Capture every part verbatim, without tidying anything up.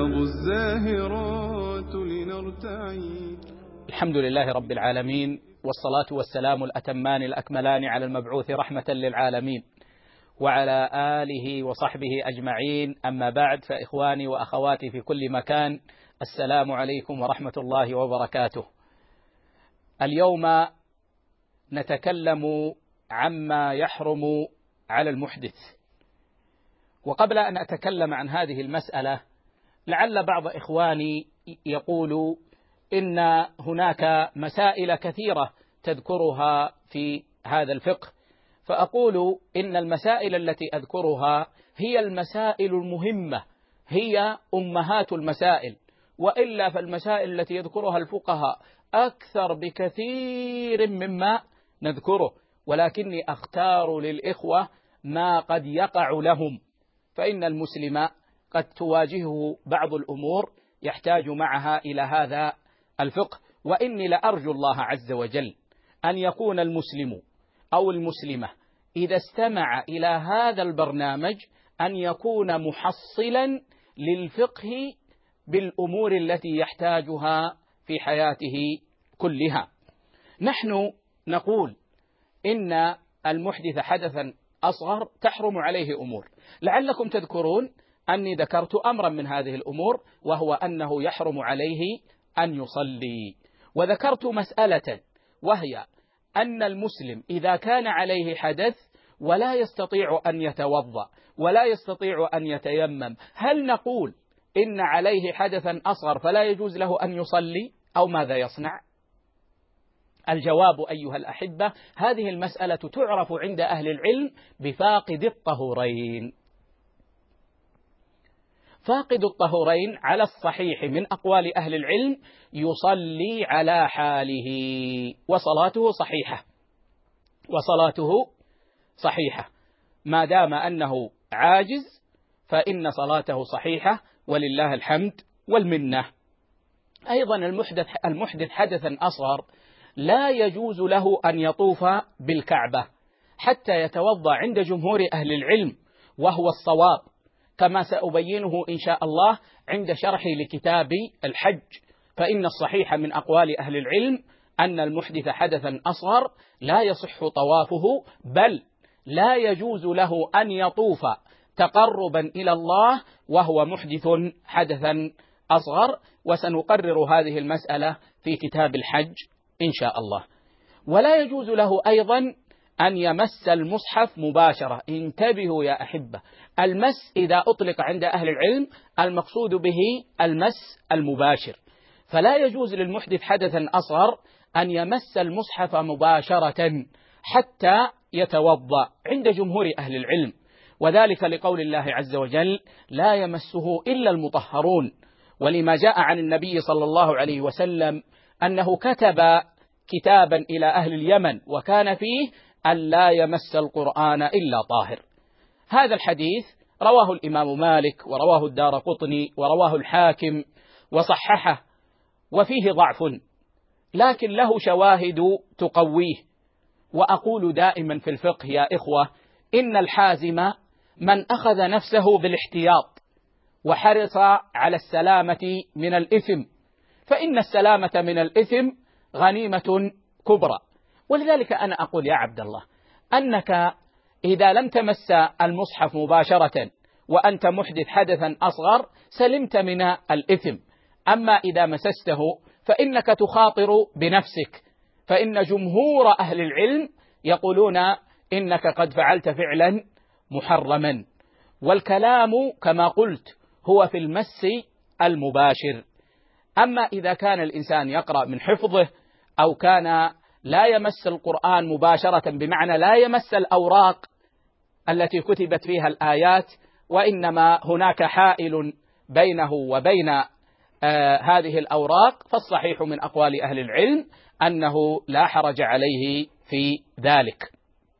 تبلغ الزاهرات لنرتعي. الحمد لله رب العالمين، والصلاة والسلام الأتمان الأكملان على المبعوث رحمة للعالمين وعلى آله وصحبه أجمعين. أما بعد، فإخواني وأخواتي في كل مكان، السلام عليكم ورحمة الله وبركاته. اليوم نتكلم عما يحرم على المحدث. وقبل أن أتكلم عن هذه المسألة، لعل بعض إخواني يقول إن هناك مسائل كثيرة تذكرها في هذا الفقه، فأقول إن المسائل التي أذكرها هي المسائل المهمة، هي أمهات المسائل، وإلا فالمسائل التي يذكرها الفقهاء أكثر بكثير مما نذكره، ولكني أختار للإخوة ما قد يقع لهم، فإن المسلم قد تواجهه بعض الأمور يحتاج معها إلى هذا الفقه. وإني لأرجو الله عز وجل أن يكون المسلم أو المسلمة إذا استمع إلى هذا البرنامج أن يكون محصلا للفقه بالأمور التي يحتاجها في حياته كلها. نحن نقول إن المحدث حدثا أصغر تحرم عليه أمور، لعلكم تذكرون أني ذكرت أمرا من هذه الأمور، وهو أنه يحرم عليه أن يصلي، وذكرت مسألة وهي أن المسلم إذا كان عليه حدث ولا يستطيع أن يتوضأ ولا يستطيع أن يتيمم، هل نقول إن عليه حدثا أصغر فلا يجوز له أن يصلي أو ماذا يصنع؟ الجواب أيها الأحبة، هذه المسألة تعرف عند أهل العلم بفاقد الطهورين. فاقد الطهورين على الصحيح من أقوال أهل العلم يصلي على حاله وصلاته صحيحة، وصلاته صحيحة ما دام أنه عاجز، فإن صلاته صحيحة ولله الحمد والمنة. أيضا المحدث, المحدث حدثا أصغر لا يجوز له أن يطوف بالكعبة حتى يتوضأ عند جمهور أهل العلم، وهو الصواب، كما سأبينه إن شاء الله عند شرحي لكتاب الحج. فإن الصحيح من أقوال أهل العلم أن المحدث حدثا أصغر لا يصح طوافه، بل لا يجوز له أن يطوف تقربا إلى الله وهو محدث حدثا أصغر، وسنقرر هذه المسألة في كتاب الحج إن شاء الله. ولا يجوز له أيضا أن يمس المصحف مباشرة. انتبهوا يا أحبة، المس إذا أطلق عند أهل العلم المقصود به المس المباشر، فلا يجوز للمحدث حدثا أصغر أن يمس المصحف مباشرة حتى يتوضأ عند جمهور أهل العلم، وذلك لقول الله عز وجل: لا يمسه إلا المطهرون، ولما جاء عن النبي صلى الله عليه وسلم أنه كتب كتابا إلى أهل اليمن وكان فيه أن لا يمس القرآن إلا طاهر. هذا الحديث رواه الإمام مالك ورواه الدارقطني ورواه الحاكم وصححه، وفيه ضعف لكن له شواهد تقويه. وأقول دائما في الفقه يا إخوة، إن الحازم من أخذ نفسه بالاحتياط وحرص على السلامة من الإثم، فإن السلامة من الإثم غنيمة كبرى. ولذلك أنا أقول يا عبد الله أنك إذا لم تمس المصحف مباشرة وأنت محدث حدثا أصغر سلمت من الإثم، أما إذا مسسته فإنك تخاطر بنفسك، فإن جمهور أهل العلم يقولون إنك قد فعلت فعلا محرما، والكلام كما قلت هو في المس المباشر. أما إذا كان الإنسان يقرأ من حفظه أو كان لا يمس القرآن مباشرة، بمعنى لا يمس الأوراق التي كتبت فيها الآيات، وإنما هناك حائل بينه وبين آه هذه الأوراق، فالصحيح من أقوال أهل العلم أنه لا حرج عليه في ذلك.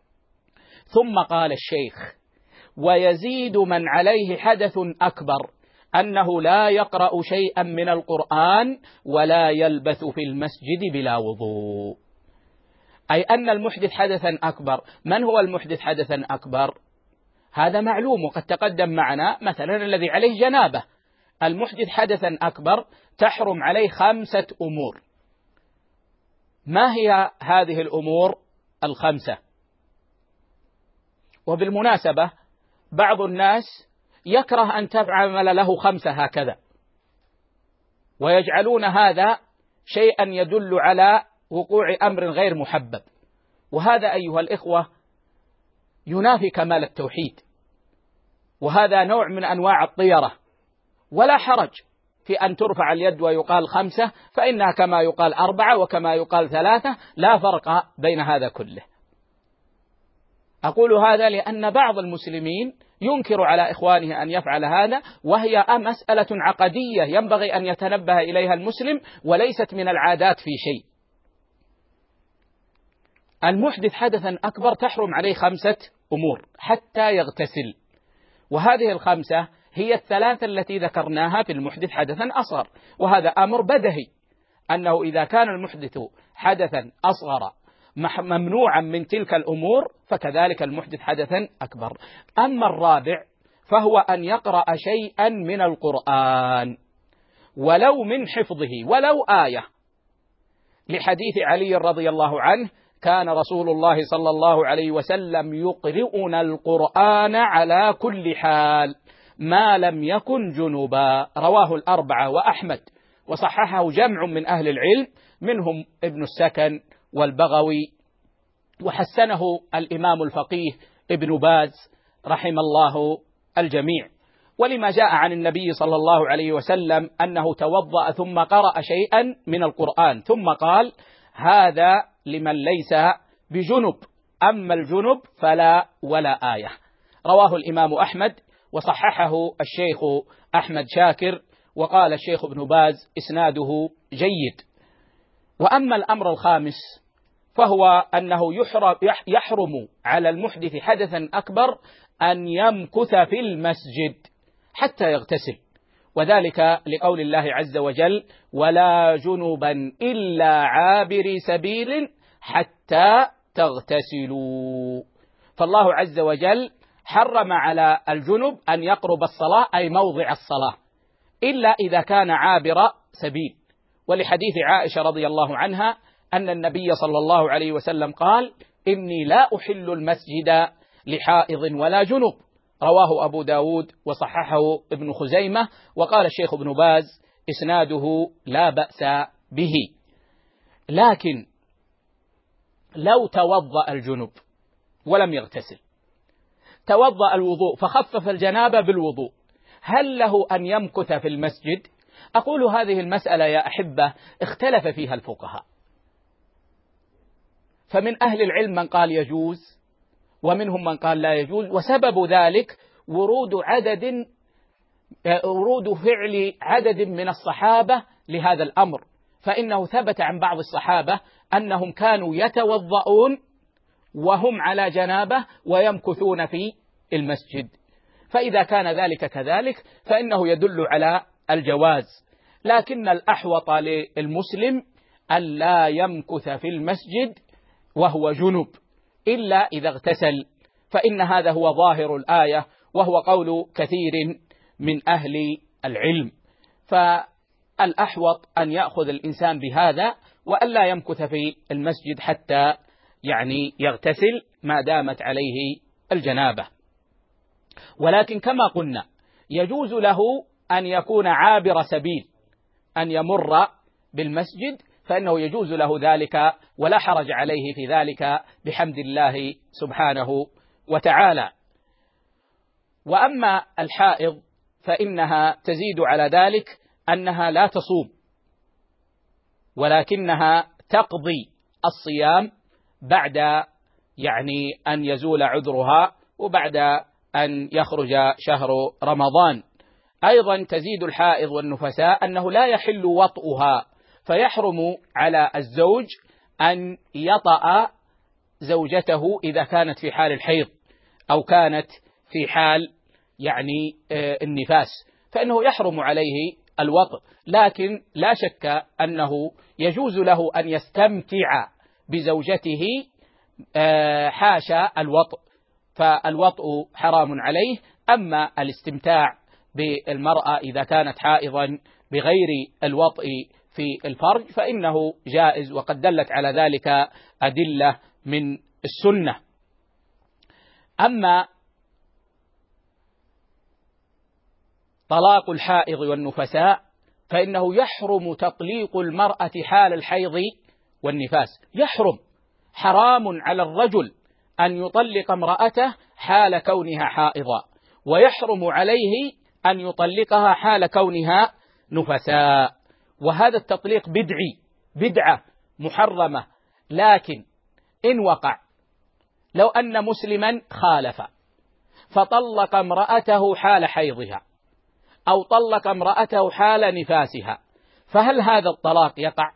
ثم قال الشيخ: ويزيد من عليه حدث أكبر أنه لا يقرأ شيئا من القرآن ولا يلبث في المسجد بلا وضوء، أي أن المحدث حدثا أكبر. من هو المحدث حدثا أكبر؟ هذا معلوم وقد تقدم معنا، مثلا الذي عليه جنابة، المحدث حدثا أكبر تحرم عليه خمسة أمور. ما هي هذه الأمور الخمسة؟ وبالمناسبة بعض الناس يكره أن تعمل له خمسة هكذا، ويجعلون هذا شيئا يدل على وقوع أمر غير محبب، وهذا أيها الإخوة ينافي كمال التوحيد، وهذا نوع من أنواع الطيرة. ولا حرج في أن ترفع اليد ويقال خمسة، فإنها كما يقال أربعة وكما يقال ثلاثة، لا فرق بين هذا كله. أقول هذا لأن بعض المسلمين ينكر على إخوانه أن يفعل هذا، وهي مسألة عقدية ينبغي أن يتنبه إليها المسلم، وليست من العادات في شيء. المحدث حدثا أكبر تحرم عليه خمسة أمور حتى يغتسل، وهذه الخمسة هي الثلاثة التي ذكرناها في المحدث حدثا أصغر، وهذا أمر بدهي أنه إذا كان المحدث حدثا أصغر ممنوعا من تلك الأمور فكذلك المحدث حدثا أكبر. أما الرابع فهو أن يقرأ شيئا من القرآن ولو من حفظه ولو آية، لحديث علي رضي الله عنه: كان رسول الله صلى الله عليه وسلم يقرئنا القرآن على كل حال ما لم يكن جنبا، رواه الأربعة وأحمد، وصححه جمع من أهل العلم منهم ابن السكن والبغوي، وحسنه الإمام الفقيه ابن باز رحم الله الجميع. ولما جاء عن النبي صلى الله عليه وسلم أنه توضأ ثم قرأ شيئا من القرآن ثم قال: هذا لمن ليس بجنب، أما الجنب فلا ولا آية، رواه الإمام أحمد وصححه الشيخ أحمد شاكر، وقال الشيخ ابن باز إسناده جيد. وأما الأمر الخامس فهو أنه يحرم على المحدث حدثا أكبر أن يمكث في المسجد حتى يغتسل، وذلك لقول الله عز وجل: ولا جنبا إلا عابر سبيل حتى تغتسلوا. فالله عز وجل حرم على الجنب أن يقرب الصلاة أي موضع الصلاة إلا إذا كان عابر سبيل، ولحديث عائشة رضي الله عنها أن النبي صلى الله عليه وسلم قال: إني لا أحل المسجد لحائض ولا جنب، رواه أبو داود وصححه ابن خزيمة، وقال الشيخ ابن باز إسناده لا بأس به. لكن لو توضأ الجنب ولم يغتسل، توضأ الوضوء فخفف الجنابة بالوضوء، هل له أن يمكث في المسجد؟ أقول هذه المسألة يا أحبة اختلف فيها الفقهاء، فمن أهل العلم من قال يجوز ومنهم من قال لا يجوز، وسبب ذلك ورود عدد ورود فعل عدد من الصحابة لهذا الأمر، فإنه ثبت عن بعض الصحابة أنهم كانوا يتوضؤون وهم على جنابة ويمكثون في المسجد، فإذا كان ذلك كذلك فإنه يدل على الجواز، لكن الأحوط للمسلم أن لا يمكث في المسجد وهو جنب إلا إذا اغتسل، فإن هذا هو ظاهر الآية وهو قول كثير من أهل العلم. فالأحوط أن يأخذ الإنسان بهذا وأن لا يمكث في المسجد حتى يعني يغتسل ما دامت عليه الجنابة. ولكن كما قلنا يجوز له أن يكون عابر سبيل، أن يمر بالمسجد، فإنه يجوز له ذلك ولا حرج عليه في ذلك بحمد الله سبحانه وتعالى. وأما الحائض فإنها تزيد على ذلك أنها لا تصوم، ولكنها تقضي الصيام بعد يعني أن يزول عذرها وبعد أن يخرج شهر رمضان. أيضا تزيد الحائض والنفساء أنه لا يحل وطئها، فيحرم على الزوج أن يطأ زوجته إذا كانت في حال الحيض أو كانت في حال يعني النفاس، فإنه يحرم عليه الوطء، لكن لا شك أنه يجوز له أن يستمتع بزوجته حاشا الوطء، فالوطء حرام عليه، أما الاستمتاع بالمرأة إذا كانت حائضا بغير الوطء في الفرج فإنه جائز، وقد دلت على ذلك أدلة من السنة. أما طلاق الحائض والنفساء فإنه يحرم تطليق المرأة حال الحيض والنفاس، يحرم، حرام على الرجل أن يطلق امرأته حال كونها حائضة، ويحرم عليه أن يطلقها حال كونها نفساء. وهذا التطليق بدعي، بدعة محرمة. لكن إن وقع، لو أن مسلما خالف فطلق امرأته حال حيضها أو طلق امرأته حال نفاسها، فهل هذا الطلاق يقع؟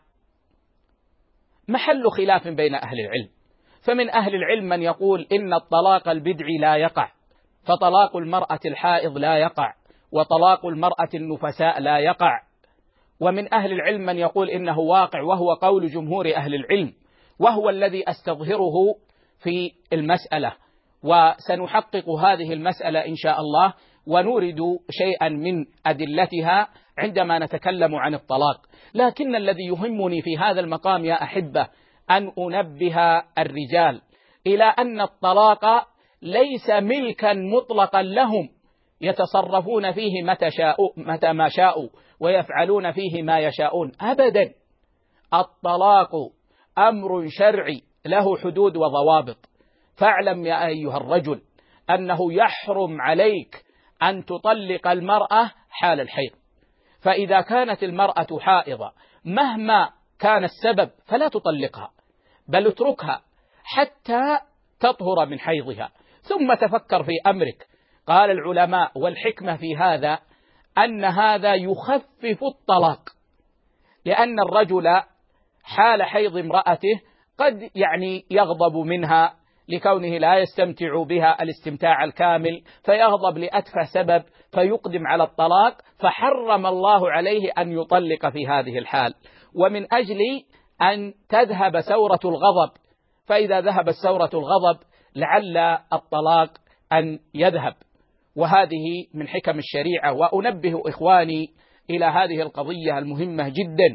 محل خلاف بين أهل العلم، فمن أهل العلم من يقول إن الطلاق البدعي لا يقع، فطلاق المرأة الحائض لا يقع، وطلاق المرأة النفساء لا يقع. ومن أهل العلم من يقول إنه واقع، وهو قول جمهور أهل العلم، وهو الذي أستظهره في المسألة، وسنحقق هذه المسألة إن شاء الله، ونورد شيئا من أدلتها عندما نتكلم عن الطلاق. لكن الذي يهمني في هذا المقام يا أحبة أن أنبه الرجال إلى أن الطلاق ليس ملكا مطلقا لهم يتصرفون فيه متى شاءوا متى ما شاءوا ويفعلون فيه ما يشاءون، أبدا. الطلاق أمر شرعي له حدود وضوابط. فاعلم يا أيها الرجل أنه يحرم عليك أن تطلق المرأة حال الحيض، فإذا كانت المرأة حائضة مهما كان السبب فلا تطلقها، بل اتركها حتى تطهر من حيضها ثم تفكر في أمرك. قال العلماء والحكمة في هذا أن هذا يخفف الطلاق، لأن الرجل حال حيض امرأته قد يعني يغضب منها لكونه لا يستمتع بها الاستمتاع الكامل، فيغضب لأتفه سبب فيقدم على الطلاق، فحرم الله عليه أن يطلق في هذه الحال. ومن أجل أن تذهب ثورة الغضب، فإذا ذهبت ثورة الغضب لعل الطلاق أن يذهب. وهذه من حكم الشريعة. وأنبه إخواني إلى هذه القضية المهمة جدا.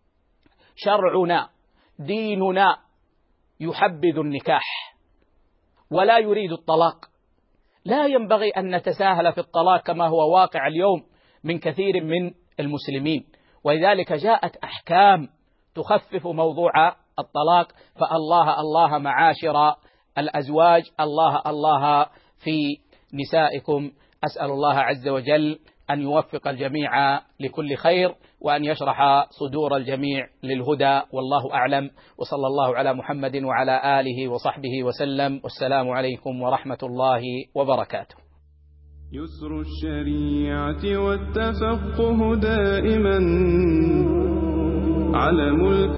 شرعنا ديننا يحبذ النكاح ولا يريد الطلاق. لا ينبغي أن نتساهل في الطلاق كما هو واقع اليوم من كثير من المسلمين، ولذلك جاءت أحكام تخفف موضوع الطلاق. فالله الله معاشر الأزواج، الله الله في نسائكم. أسأل الله عز وجل أن يوفق الجميع لكل خير، وأن يشرح صدور الجميع للهدى، والله أعلم. وصلى الله على محمد وعلى آله وصحبه وسلم، والسلام عليكم ورحمة الله وبركاته. يسر الشريعة والتفقه دائما على ملك